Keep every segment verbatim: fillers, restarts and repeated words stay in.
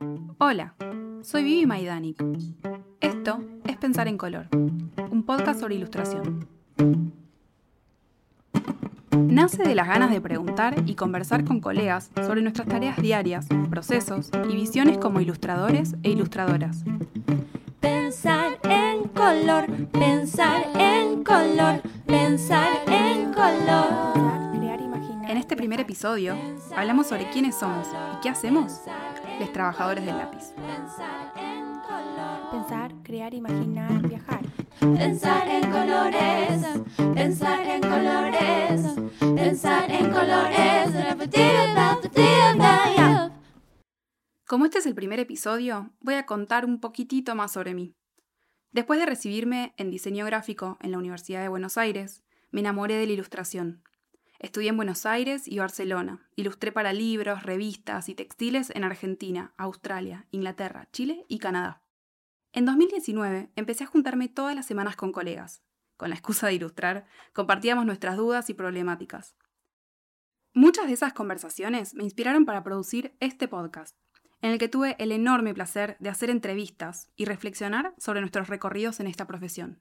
Hola, soy Vivi Maidanic. Esto es Pensar en Color, un podcast sobre ilustración. Nace de las ganas de preguntar y conversar con colegas sobre nuestras tareas diarias, procesos y visiones como ilustradores e ilustradoras. Pensar en color, pensar en color, pensar en color. Crear, imaginar, En este primer episodio hablamos sobre quiénes somos y qué hacemos, los trabajadores del lápiz. pensar, crear, imaginar, viajar. Pensar en colores, pensar en colores, pensar en colores. Como este es el primer episodio, voy a contar un poquitito más sobre mí. Después de recibirme en diseño gráfico en la Universidad de Buenos Aires, me enamoré de la ilustración. Estudié en Buenos Aires y Barcelona. Ilustré para libros, revistas y textiles en Argentina, Australia, Inglaterra, Chile y Canadá. En dos mil diecinueve empecé a juntarme todas las semanas con colegas. Con la excusa de ilustrar, compartíamos nuestras dudas y problemáticas. Muchas de esas conversaciones me inspiraron para producir este podcast, en el que tuve el enorme placer de hacer entrevistas y reflexionar sobre nuestros recorridos en esta profesión.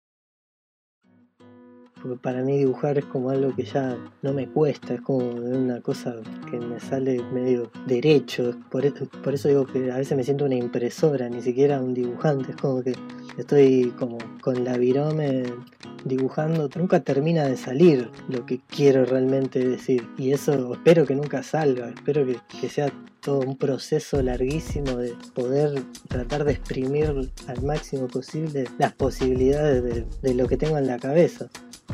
Porque para mí dibujar es como algo que ya no me cuesta, es como una cosa que me sale medio derecho. Por eso, por eso digo que a veces me siento una impresora, ni siquiera un dibujante. Es como que estoy como con la virome dibujando, nunca termina de salir lo que quiero realmente decir. Y eso espero que nunca salga, espero que, que sea todo un proceso larguísimo de poder tratar de exprimir al máximo posible las posibilidades de, de lo que tengo en la cabeza.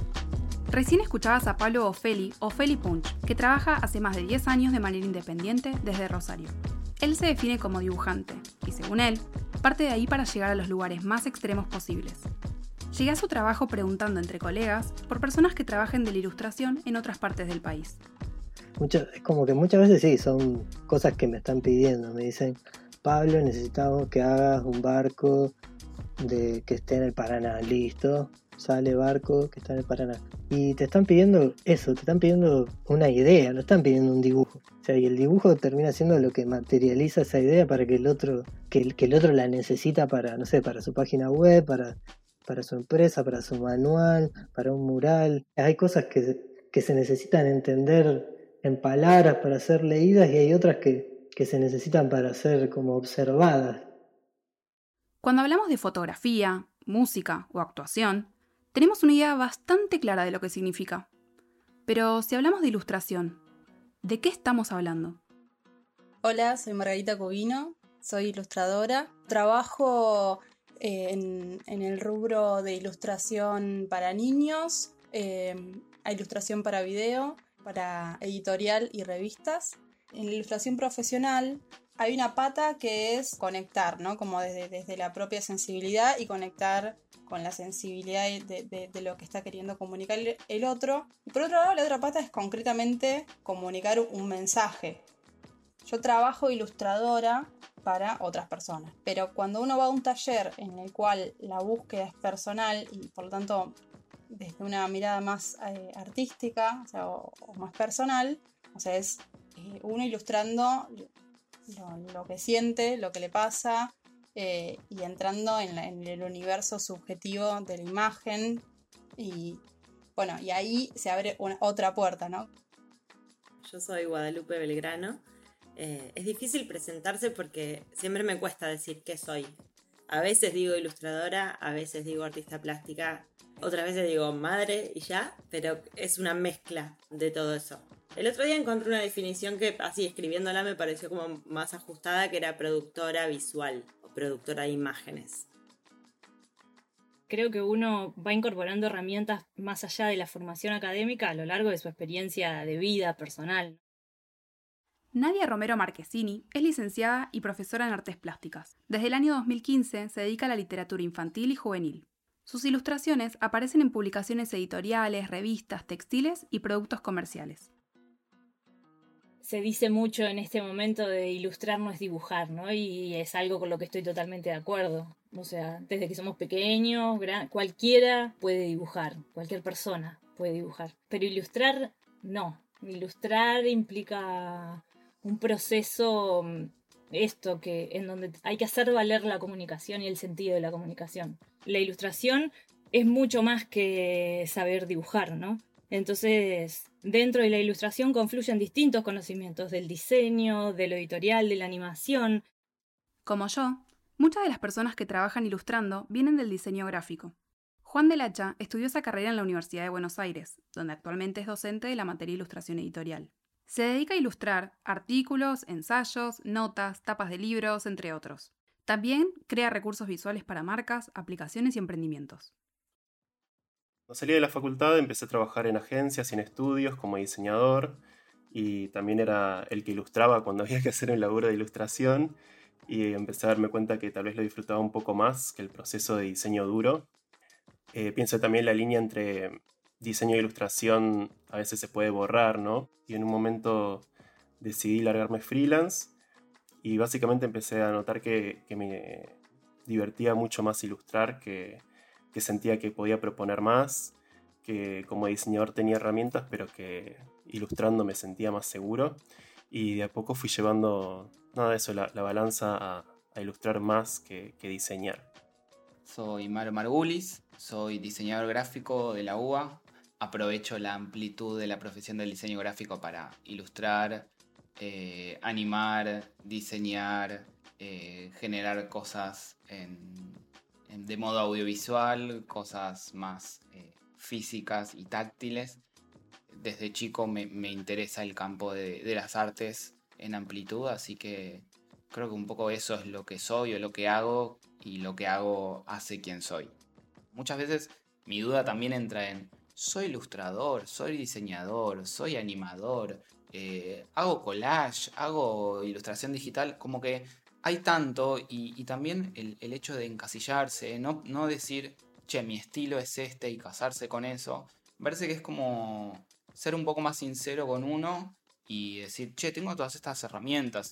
Recién escuchabas a Pablo Ofeli, Ofeli Punch, que trabaja hace más de diez años de manera independiente desde Rosario. Él se define como dibujante, y según él, parte de ahí para llegar a los lugares más extremos posibles. Llegué a su trabajo preguntando entre colegas por personas que trabajen de la ilustración en otras partes del país. Mucho, es como que muchas veces sí, son cosas que me están pidiendo. Me dicen, Pablo, necesitamos que hagas un barco de que esté en el Paraná. Listo, sale barco que está en el Paraná. Y te están pidiendo eso, te están pidiendo una idea, no están pidiendo un dibujo. O sea, y el dibujo termina siendo lo que materializa esa idea para que el otro, que el, que el otro la necesita para, no sé, para su página web, para, para su empresa, para su manual, para un mural. Hay cosas que, que se necesitan entender en palabras para ser leídas y hay otras que, que se necesitan para ser como observadas. Cuando hablamos de fotografía, música o actuación, tenemos una idea bastante clara de lo que significa. Pero si hablamos de ilustración, ¿de qué estamos hablando? Hola, soy Margarita Covino, soy ilustradora. Trabajo eh, en, en el rubro de ilustración para niños, eh, a ilustración para video, para editorial y revistas. En la ilustración profesional hay una pata que es conectar, ¿no? Como desde, desde la propia sensibilidad y conectar con la sensibilidad de, de, de lo que está queriendo comunicar el otro. Y por otro lado, la otra pata es concretamente comunicar un mensaje. Yo trabajo ilustradora para otras personas, pero cuando uno va a un taller en el cual la búsqueda es personal y por lo tanto desde una mirada más eh, artística, o sea, o, o más personal, o sea, es eh, uno ilustrando lo, lo que siente, lo que le pasa, eh, y entrando en, la, en el universo subjetivo de la imagen, y bueno, y ahí se abre una, otra puerta, ¿no? Yo soy Guadalupe Belgrano. Eh, es difícil presentarse porque siempre me cuesta decir qué soy. A veces digo ilustradora, a veces digo artista plástica, otras veces digo madre y ya, pero es una mezcla de todo eso. El otro día encontré una definición que así escribiéndola me pareció como más ajustada, que era productora visual o productora de imágenes. Creo que uno va incorporando herramientas más allá de la formación académica a lo largo de su experiencia de vida personal. Nadia Romero Marquesini es licenciada y profesora en artes plásticas. Desde el año dos mil quince se dedica a la literatura infantil y juvenil. Sus ilustraciones aparecen en publicaciones editoriales, revistas, textiles y productos comerciales. Se dice mucho en este momento de ilustrar no es dibujar, ¿no? Y es algo con lo que estoy totalmente de acuerdo. O sea, desde que somos pequeños, gran, cualquiera puede dibujar, cualquier persona puede dibujar. Pero ilustrar, no. Ilustrar implica un proceso esto que en donde hay que hacer valer la comunicación y el sentido de la comunicación. La ilustración es mucho más que saber dibujar, ¿no? Entonces, dentro de la ilustración confluyen distintos conocimientos del diseño, de lo editorial, de la animación. Como yo, muchas de las personas que trabajan ilustrando vienen del diseño gráfico. Juan del Hacha estudió esa carrera en la Universidad de Buenos Aires, donde actualmente es docente de la materia Ilustración Editorial. Se dedica a ilustrar artículos, ensayos, notas, tapas de libros, entre otros. También crea recursos visuales para marcas, aplicaciones y emprendimientos. Cuando salí de la facultad empecé a trabajar en agencias y en estudios como diseñador, y también era el que ilustraba cuando había que hacer un laburo de ilustración, y empecé a darme cuenta que tal vez lo disfrutaba un poco más que el proceso de diseño duro. Eh, pienso también la línea entre diseño e ilustración a veces se puede borrar, ¿no? Y en un momento decidí largarme freelance y básicamente empecé a notar que, que me divertía mucho más ilustrar, que, que sentía que podía proponer más, que como diseñador tenía herramientas, pero que ilustrando me sentía más seguro. Y de a poco fui llevando, nada de eso, la, la balanza a, a ilustrar más que, que diseñar. Soy Mario Margulis, soy diseñador gráfico de la U B A. Aprovecho la amplitud de la profesión del diseño gráfico para ilustrar, eh, animar, diseñar, eh, generar cosas en, en, de modo audiovisual, cosas más eh, físicas y táctiles. Desde chico me, me interesa el campo de, de las artes en amplitud, así que creo que un poco eso es lo que soy o lo que hago, y lo que hago hace quien soy. Muchas veces mi duda también entra en: soy ilustrador, soy diseñador, soy animador, eh, hago collage, hago ilustración digital. Como que hay tanto, y, y también el, el hecho de encasillarse, no, no decir, che, mi estilo es este y casarse con eso. Me parece que es como ser un poco más sincero con uno y decir, che, tengo todas estas herramientas.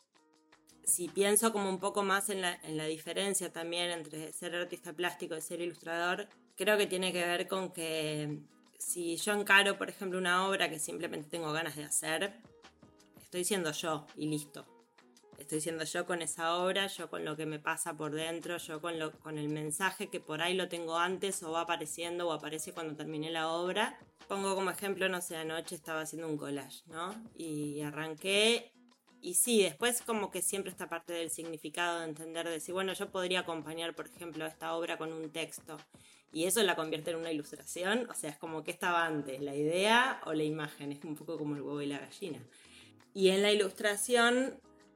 Si pienso como un poco más en la, en la diferencia también entre ser artista plástico y ser ilustrador, creo que tiene que ver con que si yo encaro, por ejemplo, una obra que simplemente tengo ganas de hacer, estoy siendo yo y listo. Estoy siendo yo con esa obra, yo con lo que me pasa por dentro, yo con, lo, con el mensaje que por ahí lo tengo antes o va apareciendo o aparece cuando terminé la obra. Pongo como ejemplo, no sé, anoche estaba haciendo un collage, ¿no? Y arranqué. Y sí, después como que siempre esta parte del significado, de entender, de decir, bueno, yo podría acompañar, por ejemplo, esta obra con un texto, y eso la convierte en una ilustración. O sea, es como que estaba antes, la idea o la imagen, es un poco como el huevo y la gallina. Y en la ilustración,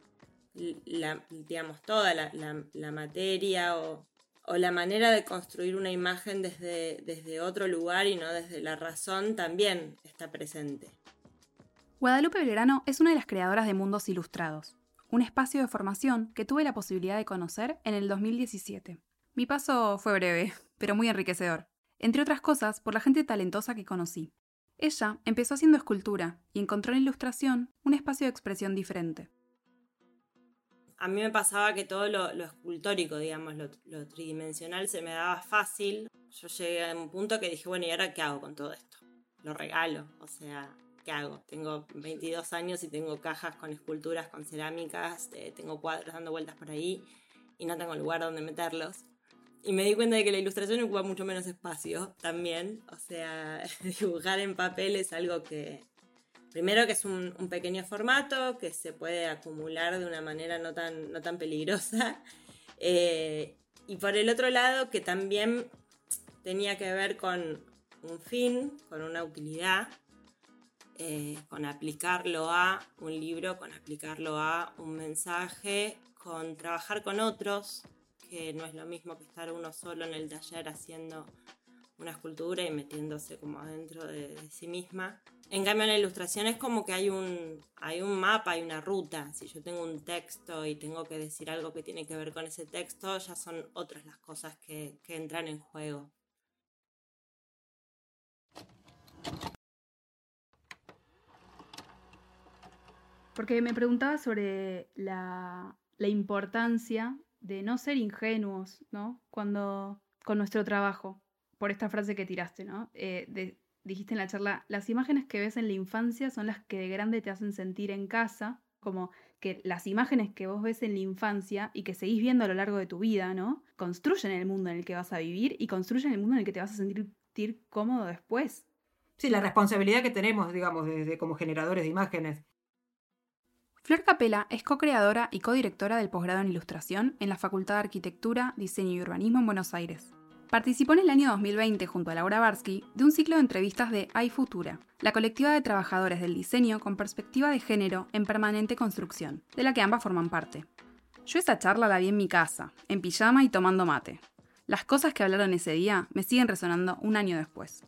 la, digamos, toda la, la, la materia o, o la manera de construir una imagen desde, desde otro lugar y no desde la razón también está presente. Guadalupe Belgrano es una de las creadoras de Mundos Ilustrados, un espacio de formación que tuve la posibilidad de conocer en el dos mil diecisiete. Mi paso fue breve, pero muy enriquecedor, entre otras cosas por la gente talentosa que conocí. Ella empezó haciendo escultura y encontró en la ilustración un espacio de expresión diferente. A mí me pasaba que todo lo, lo escultórico, digamos, lo, lo tridimensional se me daba fácil. Yo llegué a un punto que dije, bueno, ¿y ahora qué hago con todo esto? Lo regalo, o sea... ¿Qué hago? Tengo veintidós años y tengo cajas con esculturas, con cerámicas, eh, tengo cuadros dando vueltas por ahí y no tengo lugar donde meterlos. Y me di cuenta de que la ilustración ocupa mucho menos espacio también. O sea, dibujar en papel es algo que, primero que es un, un pequeño formato, que se puede acumular de una manera no tan, no tan peligrosa. Eh, y por el otro lado, que también tenía que ver con un fin, con una utilidad. Eh, con aplicarlo a un libro, con aplicarlo a un mensaje, con trabajar con otros, que no es lo mismo que estar uno solo en el taller haciendo una escultura y metiéndose como adentro de, de sí misma. En cambio en la ilustración es como que hay un, hay un mapa, hay una ruta. Si yo tengo un texto y tengo que decir algo que tiene que ver con ese texto, ya son otras las cosas que, que entran en juego. Porque me preguntaba sobre la, la importancia de no ser ingenuos, ¿no? Cuando, con nuestro trabajo, por esta frase que tiraste, ¿no? Eh, de, dijiste en la charla, las imágenes que ves en la infancia son las que de grande te hacen sentir en casa, Como que las imágenes que vos ves en la infancia y que seguís viendo a lo largo de tu vida, ¿no? Construyen el mundo en el que vas a vivir y construyen el mundo en el que te vas a sentir, sentir cómodo después. Sí, la responsabilidad que tenemos, digamos, de, de como generadores de imágenes. Flor Capela es co-creadora y codirectora del posgrado en Ilustración en la Facultad de Arquitectura, Diseño y Urbanismo en Buenos Aires. Participó en el año dos mil veinte junto a Laura Barsky de un ciclo de entrevistas de Hay Futura, la colectiva de trabajadores del diseño con perspectiva de género en permanente construcción, de la que ambas forman parte. Yo esa charla la vi en mi casa, en pijama y tomando mate. Las cosas que hablaron ese día me siguen resonando un año después.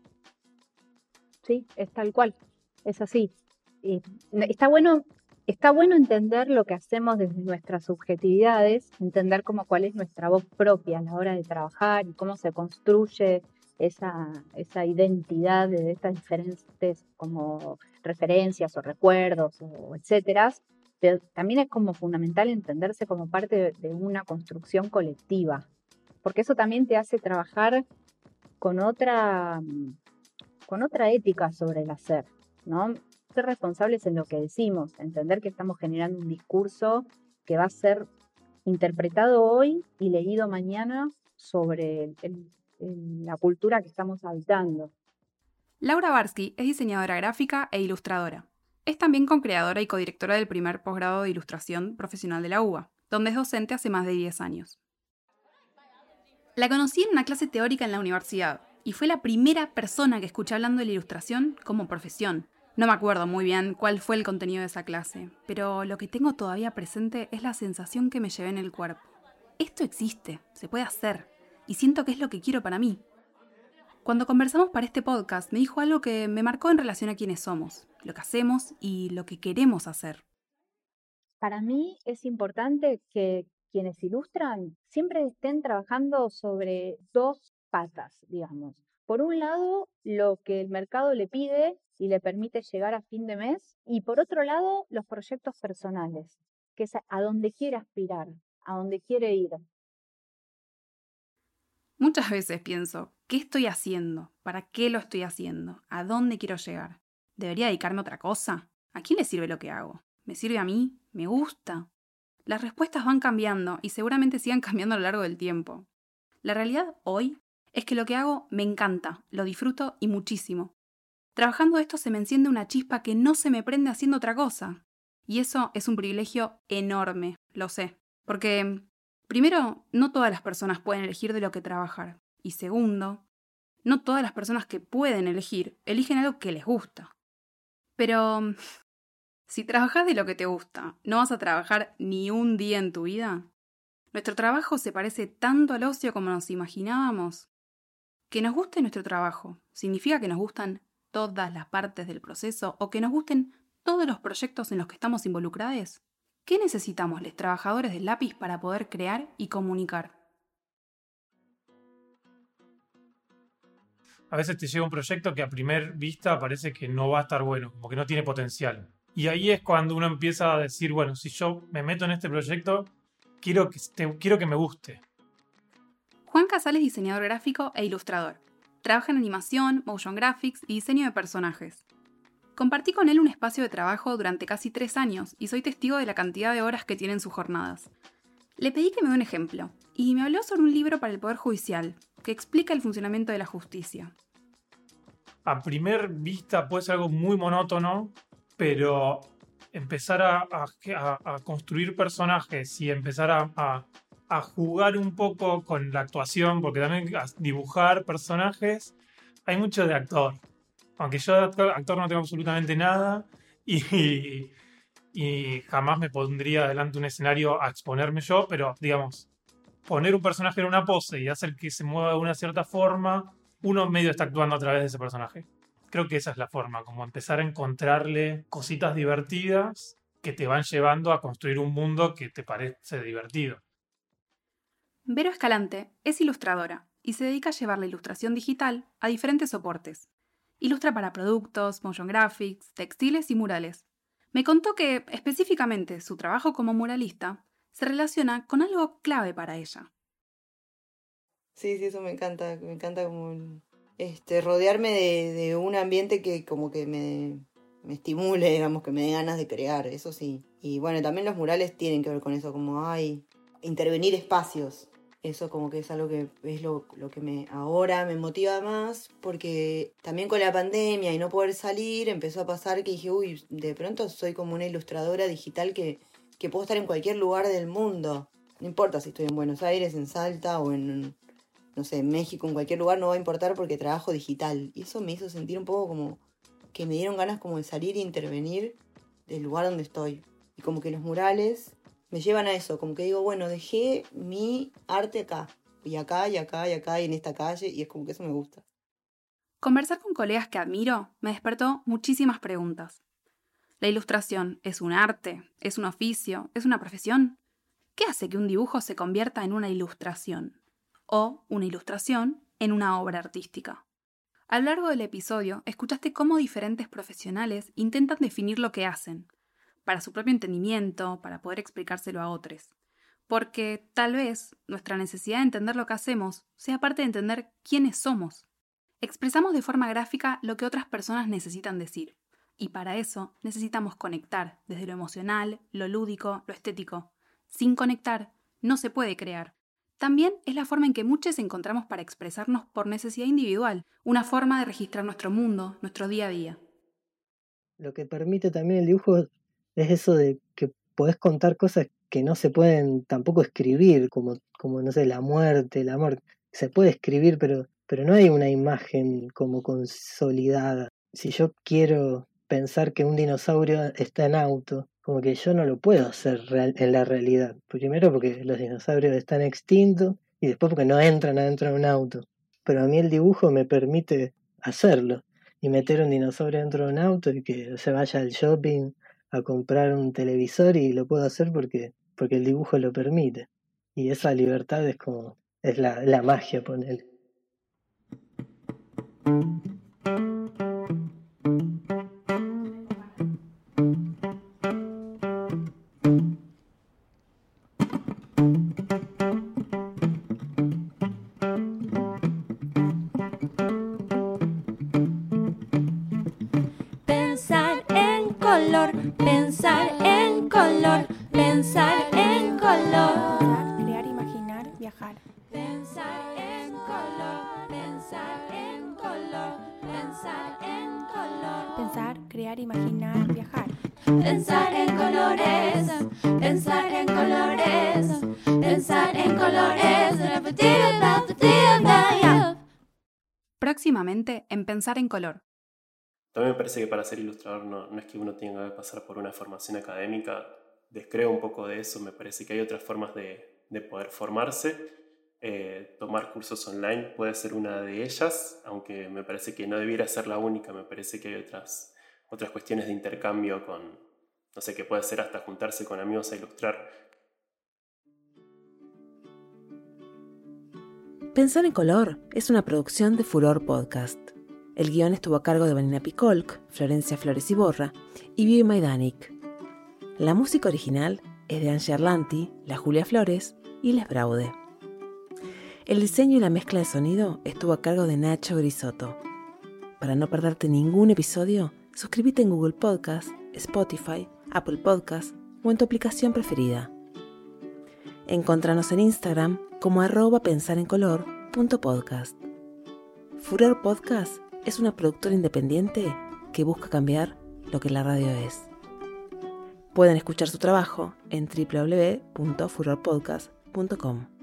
Sí, es tal cual, es así. Y está bueno, está bueno entender lo que hacemos desde nuestras subjetividades, entender como cuál es nuestra voz propia a la hora de trabajar y cómo se construye esa, esa identidad de estas diferentes como referencias o recuerdos o etcétera. Pero también es como fundamental entenderse como parte de, de una construcción colectiva, porque eso también te hace trabajar con otra, con otra ética sobre el hacer, ¿no? Ser responsables en lo que decimos, entender que estamos generando un discurso que va a ser interpretado hoy y leído mañana sobre el, el, el, la cultura que estamos habitando. Laura Barsky es diseñadora gráfica e ilustradora. Es también co-creadora y codirectora del primer posgrado de Ilustración profesional de la U B A, donde es docente hace más de diez años. La conocí en una clase teórica en la universidad y fue la primera persona que escuché hablando de la ilustración como profesión. No me acuerdo muy bien cuál fue el contenido de esa clase, pero lo que tengo todavía presente es la sensación que me llevé en el cuerpo. Esto existe, se puede hacer, y siento que es lo que quiero para mí. Cuando conversamos para este podcast, me dijo algo que me marcó en relación a quiénes somos, lo que hacemos y lo que queremos hacer. Para mí es importante que quienes ilustran siempre estén trabajando sobre dos patas, digamos. Por un lado, lo que el mercado le pide y le permite llegar a fin de mes, y por otro lado, los proyectos personales, que es a donde quiere aspirar, a donde quiere ir. Muchas veces pienso, ¿qué estoy haciendo? ¿Para qué lo estoy haciendo? ¿A dónde quiero llegar? ¿Debería dedicarme a otra cosa? ¿A quién le sirve lo que hago? ¿Me sirve a mí? ¿Me gusta? Las respuestas van cambiando y seguramente sigan cambiando a lo largo del tiempo. La realidad hoy es que lo que hago me encanta, lo disfruto y muchísimo. Trabajando esto se me enciende una chispa que no se me prende haciendo otra cosa. Y eso es un privilegio enorme, lo sé. Porque, primero, no todas las personas pueden elegir de lo que trabajar. Y segundo, no todas las personas que pueden elegir, eligen algo que les gusta. Pero, si trabajas de lo que te gusta, ¿no vas a trabajar ni un día en tu vida? Nuestro trabajo se parece tanto al ocio como nos imaginábamos. Que nos guste nuestro trabajo significa que nos gustan todas las partes del proceso o que nos gusten todos los proyectos en los que estamos involucrados. ¿Qué necesitamos los trabajadores del lápiz para poder crear y comunicar? A veces te llega un proyecto que a primera vista parece que no va a estar bueno, como que no tiene potencial. Y ahí es cuando uno empieza a decir, bueno, si yo me meto en este proyecto, quiero que, te, quiero que me guste. Juan Casal es diseñador gráfico e ilustrador. Trabaja en animación, motion graphics y diseño de personajes. Compartí con él un espacio de trabajo durante casi tres años y soy testigo de la cantidad de horas que tiene en sus jornadas. Le pedí que me dé un ejemplo y me habló sobre un libro para el Poder Judicial que explica el funcionamiento de la justicia. A primera vista puede ser algo muy monótono, pero empezar a, a, a construir personajes y empezar a, a, a jugar un poco con la actuación, porque también a dibujar personajes, hay mucho de actor. Aunque yo de actor, actor no tengo absolutamente nada y, y jamás me pondría delante de un escenario a exponerme yo, pero digamos, poner un personaje en una pose y hacer que se mueva de una cierta forma, uno medio está actuando a través de ese personaje. Creo que esa es la forma, como empezar a encontrarle cositas divertidas que te van llevando a construir un mundo que te parece divertido. Vero Escalante es ilustradora y se dedica a llevar la ilustración digital a diferentes soportes. Ilustra para productos, motion graphics, textiles y murales. Me contó que, específicamente, su trabajo como muralista se relaciona con algo clave para ella. Sí, sí, eso me encanta. Me encanta como este, rodearme de, de un ambiente que como que me, me estimule, digamos, que me dé ganas de crear, eso sí. Y bueno, también los murales tienen que ver con eso, como, ay, intervenir espacios. Eso como que es algo que es lo, lo que me ahora me motiva más, porque también con la pandemia y no poder salir, empezó a pasar que dije, uy, de pronto soy como una ilustradora digital que, que puedo estar en cualquier lugar del mundo. No importa si estoy en Buenos Aires, en Salta o en, no sé, en México, en cualquier lugar no va a importar porque trabajo digital. Y eso me hizo sentir un poco como que me dieron ganas como de salir e intervenir del lugar donde estoy. Y como que los murales me llevan a eso, como que digo, bueno, dejé mi arte acá, y acá, y acá, y acá, y en esta calle, y es como que eso me gusta. Conversar con colegas que admiro me despertó muchísimas preguntas. ¿La ilustración es un arte? ¿Es un oficio? ¿Es una profesión? ¿Qué hace que un dibujo se convierta en una ilustración? O una ilustración en una obra artística. A lo largo del episodio, escuchaste cómo diferentes profesionales intentan definir lo que hacen, para su propio entendimiento, para poder explicárselo a otros. Porque tal vez nuestra necesidad de entender lo que hacemos sea parte de entender quiénes somos. Expresamos de forma gráfica lo que otras personas necesitan decir, y para eso necesitamos conectar desde lo emocional, lo lúdico, lo estético. Sin conectar, no se puede crear. También es la forma en que muchos encontramos para expresarnos por necesidad individual, una forma de registrar nuestro mundo, nuestro día a día. Lo que permite también el dibujo es eso de que podés contar cosas que no se pueden tampoco escribir, como, como no sé, la muerte, el amor. Se puede escribir, pero, pero no hay una imagen como consolidada. Si yo quiero pensar que un dinosaurio está en auto, como que yo no lo puedo hacer real, en la realidad. Primero porque los dinosaurios están extintos y después porque no entran adentro de un auto. Pero a mí el dibujo me permite hacerlo y meter un dinosaurio dentro de un auto y que se vaya al shopping a comprar un televisor, y lo puedo hacer porque, porque el dibujo lo permite. Y esa libertad es como, es la, la magia, ponele. Pensar en color, pensar en color, pensar en color. Pensar, crear, imaginar, viajar. Pensar en color, pensar en color, pensar en color. Pensar, crear, imaginar, viajar. Pensar en colores, pensar en colores, pensar en colores. Próximamente en Pensar en Color. También me parece que para ser ilustrador no, no es que uno tenga que pasar por una formación académica. Descreo un poco de eso, me parece que hay otras formas de, de poder formarse. Eh, tomar cursos online puede ser una de ellas, aunque me parece que no debiera ser la única. Me parece que hay otras, otras cuestiones de intercambio con, no sé, que puede ser hasta juntarse con amigos a ilustrar. Pensar en Color es una producción de Furor Podcast. El guión estuvo a cargo de Vanina Picolc, Florencia Flores Iborra y Vivi Majdanek. La música original es de Angie Arlanti, la Julia Flores y Les Braude. El diseño y la mezcla de sonido estuvo a cargo de Nacho Grisotto. Para no perderte ningún episodio, suscríbete en Google Podcast, Spotify, Apple Podcast o en tu aplicación preferida. Encontranos en Instagram como arroba pensarencolor.podcast. Furor Podcast es una productora independiente que busca cambiar lo que la radio es. Pueden escuchar su trabajo en doble u doble u doble u punto furor podcast punto com.